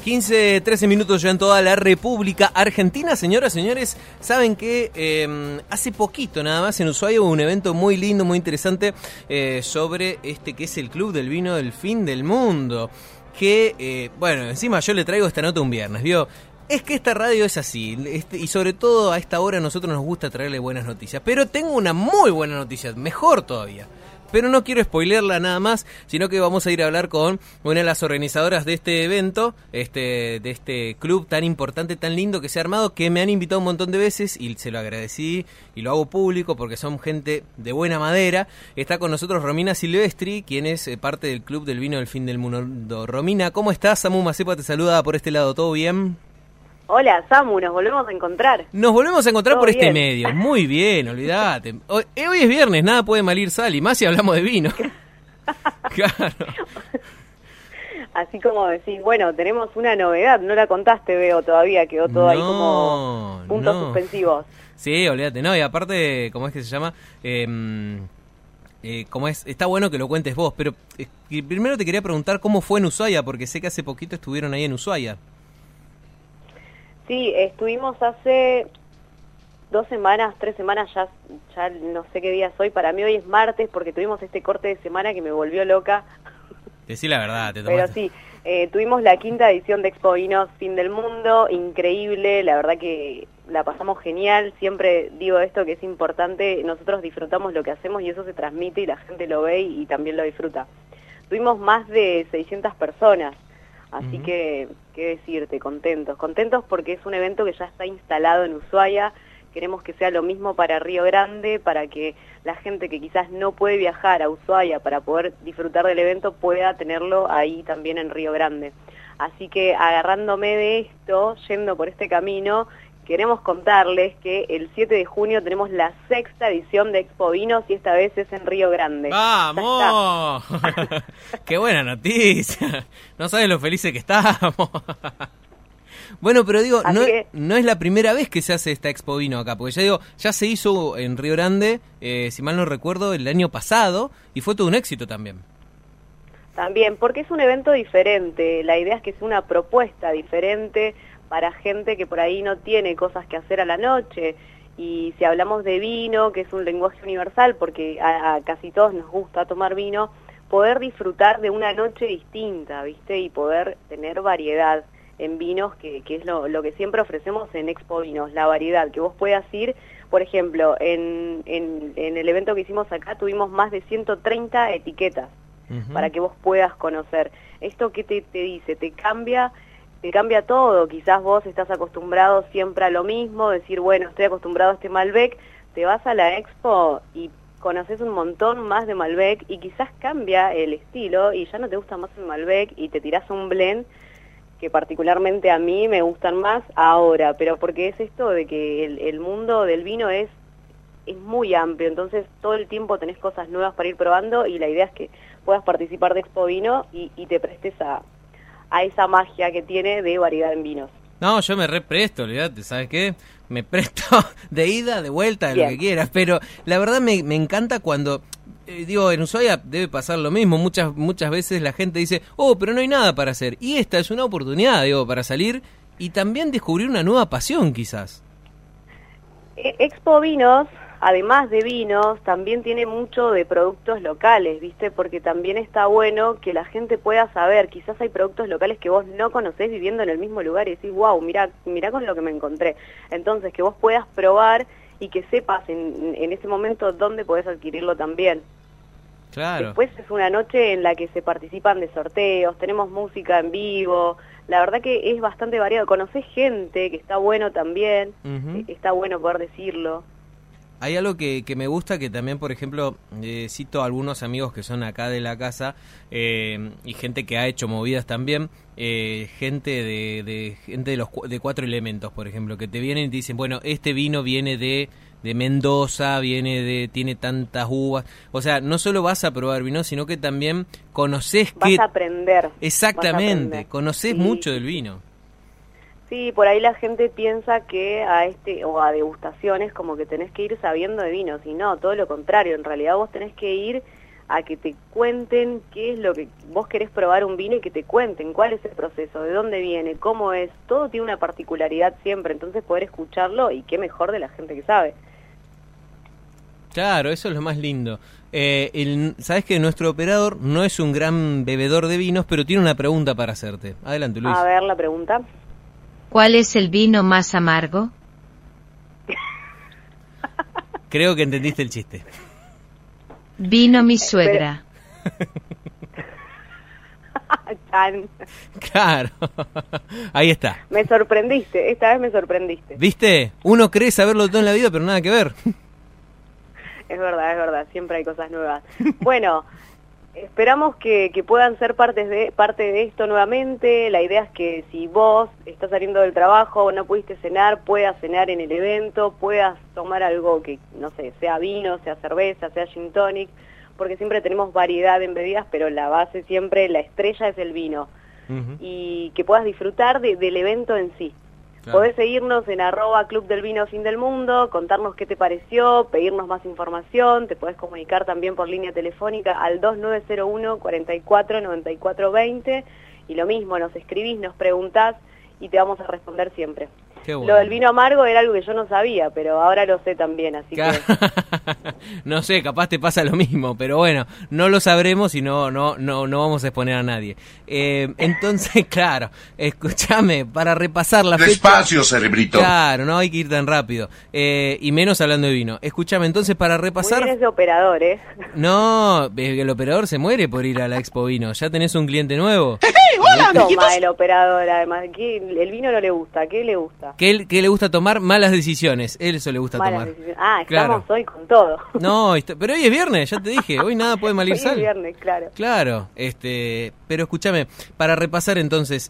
15, 13 minutos ya en toda la República Argentina. Señoras, señores, saben que hace poquito nada más en Ushuaia hubo un evento muy lindo, muy interesante sobre que es el Club del Vino del Fin del Mundo. Que, bueno, encima yo le traigo esta nota un viernes, ¿vio? Es que esta radio es así, y sobre todo a esta hora a nosotros nos gusta traerle buenas noticias. Pero tengo una muy buena noticia, mejor todavía. Pero no quiero spoilearla nada más, sino que vamos a ir a hablar con una de las organizadoras de este evento, de este club tan importante, tan lindo que se ha armado, que me han invitado un montón de veces y se lo agradecí y lo hago público porque son gente de buena madera. Está con nosotros Romina Silvestri, quien es parte del Club del Vino del Fin del Mundo. Romina, ¿cómo estás? Samu Macepa te saluda por este lado, ¿todo bien? Hola, Samu, nos volvemos a encontrar. Nos volvemos a encontrar por bien. Este medio. Muy bien, olvídate. Hoy es viernes, nada puede malir sal, y más si hablamos de vino. Claro. Así como decís, bueno, tenemos una novedad, no la contaste, veo, todavía, quedó todo ahí como puntos suspensivos. Sí, olvídate, no, y aparte, ¿cómo es que se llama? Está bueno que lo cuentes vos, pero primero te quería preguntar cómo fue en Ushuaia, porque sé que hace poquito estuvieron ahí en Ushuaia. Sí, estuvimos hace 2 semanas, 3 semanas, ya no sé qué día soy, para mí hoy es martes porque tuvimos este corte de semana que me volvió loca. Decí la verdad, te tomaste. Pero sí, tuvimos la 5ª edición de Expo Vinos Fin del Mundo, increíble, la verdad que la pasamos genial, siempre digo esto que es importante, nosotros disfrutamos lo que hacemos y eso se transmite y la gente lo ve y también lo disfruta. Tuvimos más de 600 personas. Así que, qué decirte, contentos porque es un evento que ya está instalado en Ushuaia, queremos que sea lo mismo para Río Grande, para que la gente que quizás no puede viajar a Ushuaia para poder disfrutar del evento pueda tenerlo ahí también en Río Grande. Así que agarrándome de esto, yendo por este camino, queremos contarles que el 7 de junio tenemos la 6ª edición de Expo Vinos y esta vez es en Río Grande. ¡Vamos! ¡Qué buena noticia! No sabes lo felices que estamos. Bueno, pero digo, no es la primera vez que se hace esta Expo Vino acá, porque ya se hizo en Río Grande, si mal no recuerdo, el año pasado, y fue todo un éxito también. También, porque es un evento diferente, la idea es que sea una propuesta diferente para gente que por ahí no tiene cosas que hacer a la noche, y si hablamos de vino, que es un lenguaje universal, porque a casi todos nos gusta tomar vino, poder disfrutar de una noche distinta, ¿viste? Y poder tener variedad en vinos, que es lo que siempre ofrecemos en Expo Vinos, la variedad, que vos puedas ir, por ejemplo, en el evento que hicimos acá tuvimos más de 130 etiquetas para que vos puedas conocer. Esto que te dice, te cambia todo, quizás vos estás acostumbrado siempre a lo mismo, decir, bueno, estoy acostumbrado a este Malbec, te vas a la Expo y conoces un montón más de Malbec y quizás cambia el estilo y ya no te gusta más el Malbec y te tirás un blend que particularmente a mí me gustan más ahora, pero porque es esto de que el mundo del vino es muy amplio, entonces todo el tiempo tenés cosas nuevas para ir probando y la idea es que puedas participar de Expo Vino y te prestes a esa magia que tiene de variedad en vinos. No, yo me represto, olvídate, ¿sabes qué? Me presto de ida, de vuelta, de lo que quieras, pero la verdad me encanta cuando, en Ushuaia debe pasar lo mismo, muchas veces la gente dice, pero no hay nada para hacer, y esta es una oportunidad, para salir y también descubrir una nueva pasión quizás. Expo Vinos, además de vinos, también tiene mucho de productos locales, ¿viste? Porque también está bueno que la gente pueda saber, quizás hay productos locales que vos no conocés viviendo en el mismo lugar y decís, wow, mirá con lo que me encontré. Entonces, que vos puedas probar y que sepas en ese momento dónde podés adquirirlo también. Claro. Después es una noche en la que se participan de sorteos, tenemos música en vivo, la verdad que es bastante variado. Conocés gente, que está bueno también, está bueno poder decirlo. Hay algo que me gusta, que también, por ejemplo, cito a algunos amigos que son acá de la casa y gente que ha hecho movidas también, gente de 4 elementos, por ejemplo, que te vienen y te dicen, bueno, este vino viene de Mendoza, tiene tantas uvas. O sea, no solo vas a probar vino, sino que también conoces vas a aprender. Exactamente, conoces mucho del vino. Sí, por ahí la gente piensa que a degustaciones como que tenés que ir sabiendo de vinos, y no, todo lo contrario, en realidad vos tenés que ir a que te cuenten qué es lo que vos querés probar un vino y que te cuenten cuál es el proceso, de dónde viene, cómo es, todo tiene una particularidad siempre, entonces poder escucharlo y qué mejor de la gente que sabe. Claro, eso es lo más lindo. Sabes que nuestro operador no es un gran bebedor de vinos, pero tiene una pregunta para hacerte. Adelante, Luis. A ver, la pregunta. ¿Cuál es el vino más amargo? Creo que entendiste el chiste. Vino mi suegra. Claro, ahí está. Me sorprendiste, esta vez me sorprendiste. ¿Viste? Uno cree saberlo todo en la vida, pero nada que ver. Es verdad, siempre hay cosas nuevas. Bueno, esperamos que puedan ser parte de esto nuevamente. La idea es que si vos estás saliendo del trabajo, no pudiste cenar, puedas cenar en el evento, puedas tomar algo que, no sé, sea vino, sea cerveza, sea gin tonic, porque siempre tenemos variedad en bebidas, pero la base siempre, la estrella es el vino. Y que puedas disfrutar del evento en sí. Claro. Podés seguirnos en @Club del Vino Fin del Mundo, contarnos qué te pareció, pedirnos más información, te podés comunicar también por línea telefónica al 2901 44 94 20 y lo mismo, nos escribís, nos preguntás y te vamos a responder siempre. Qué bueno. Lo del vino amargo era algo que yo no sabía, pero ahora lo sé también, así que... No sé, capaz te pasa lo mismo, pero bueno, no lo sabremos y no vamos a exponer a nadie. Entonces, claro, escúchame, para repasar la fecha... Despacio, cerebrito. Claro, no hay que ir tan rápido, y menos hablando de vino. Escúchame, entonces, para repasar... Muy bien ese operador, ¿eh? No, el operador se muere por ir a la Expo Vino, ya tenés un cliente nuevo. ¡Hola, toma el operador, además, el vino no le gusta, ¿qué le gusta? Que le gusta tomar malas decisiones, eso le gusta tomar. Decisiones. Ah, estamos hoy con todo. No, pero hoy es viernes, ya te dije, hoy nada puede mal ir sal. Hoy es viernes, claro. Claro, pero escúchame, para repasar entonces,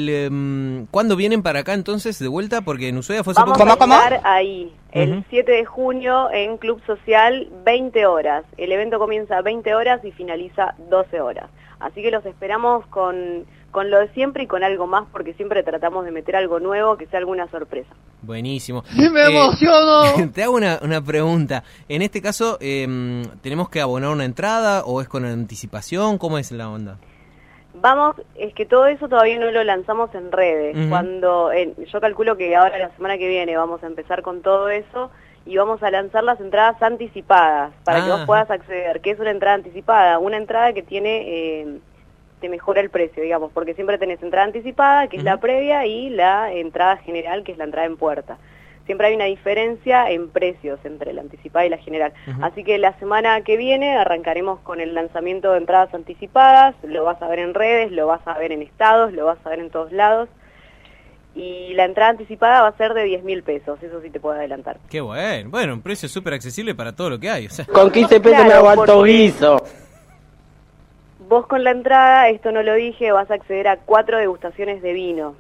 ¿cuándo vienen para acá entonces de vuelta? Porque en Ushuaia fue hace poco. Vamos a estar ahí, el 7 de junio en Club Social, 20 horas. El evento comienza a 20 horas y finaliza 12 horas. Así que los esperamos con lo de siempre y con algo más, porque siempre tratamos de meter algo nuevo, que sea alguna sorpresa. Buenísimo. ¡Sí, me emociono! Te hago una pregunta. En este caso, ¿tenemos que abonar una entrada o es con anticipación? ¿Cómo es la onda? Vamos, es que todo eso todavía no lo lanzamos en redes. Yo calculo que ahora la semana que viene vamos a empezar con todo eso y vamos a lanzar las entradas anticipadas para que vos puedas acceder. ¿Qué es una entrada anticipada? Una entrada que tiene... te mejora el precio, digamos, porque siempre tenés entrada anticipada, que es la previa, y la entrada general, que es la entrada en puerta. Siempre hay una diferencia en precios entre la anticipada y la general. Así que la semana que viene arrancaremos con el lanzamiento de entradas anticipadas, lo vas a ver en redes, lo vas a ver en estados, lo vas a ver en todos lados. Y la entrada anticipada va a ser de 10.000 pesos, eso sí te puedo adelantar. Qué bueno, un precio súper accesible para todo lo que hay. O sea. Con 15 pesos me aguanto guiso. Vos con la entrada, esto no lo dije, vas a acceder a 4 degustaciones de vino.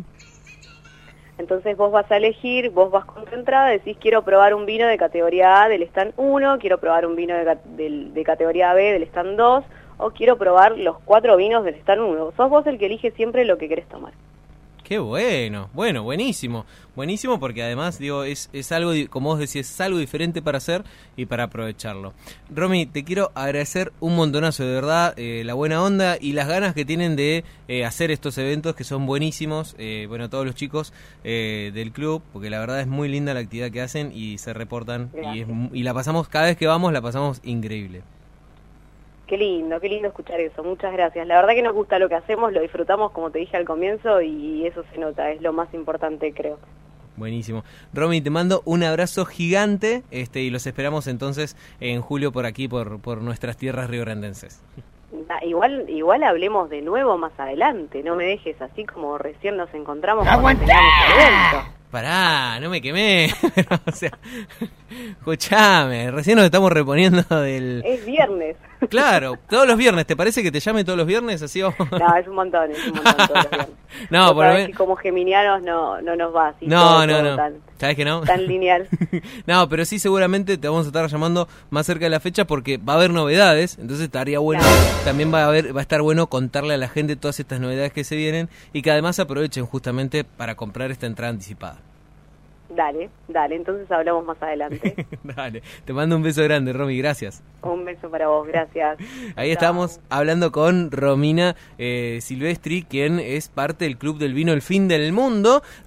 Entonces vos vas a elegir, vos vas con tu entrada, decís quiero probar un vino de categoría A del stand 1, quiero probar un vino de categoría B del stand 2, o quiero probar los 4 vinos del stand 1. Sos vos el que elige siempre lo que querés tomar. Qué bueno, buenísimo porque además digo es algo, como vos decís, es algo diferente para hacer y para aprovecharlo. Romy, te quiero agradecer un montonazo, de verdad, la buena onda y las ganas que tienen de hacer estos eventos que son buenísimos, todos los chicos del club, porque la verdad es muy linda la actividad que hacen y se reportan y la pasamos, cada vez que vamos la pasamos increíble. Qué lindo escuchar eso, muchas gracias. La verdad que nos gusta lo que hacemos, lo disfrutamos como te dije al comienzo y eso se nota, es lo más importante creo. Buenísimo. Romy, te mando un abrazo gigante y los esperamos entonces en julio por aquí, por nuestras tierras riograndenses. Igual hablemos de nuevo más adelante, no me dejes así como recién nos encontramos cuando teníamos el evento. Pará, no me quemé. O sea, escuchame, recién nos estamos reponiendo del... Es viernes. Claro, todos los viernes. ¿Te parece que te llame todos los viernes? Así vamos. No, es un montón todos los viernes. No, por lo menos... que como geminianos no nos va así. No. Tan, ¿sabes que no? Tan lineal. No, pero sí seguramente te vamos a estar llamando más cerca de la fecha porque va a haber novedades, entonces estaría bueno, también va a estar bueno contarle a la gente todas estas novedades que se vienen y que además aprovechen justamente para comprar esta entrada anticipada. Dale, entonces hablamos más adelante. Dale, te mando un beso grande, Romy, gracias. Un beso para vos, gracias. Ahí estamos hablando con Romina Silvestri, quien es parte del Club del Vino El Fin del Mundo.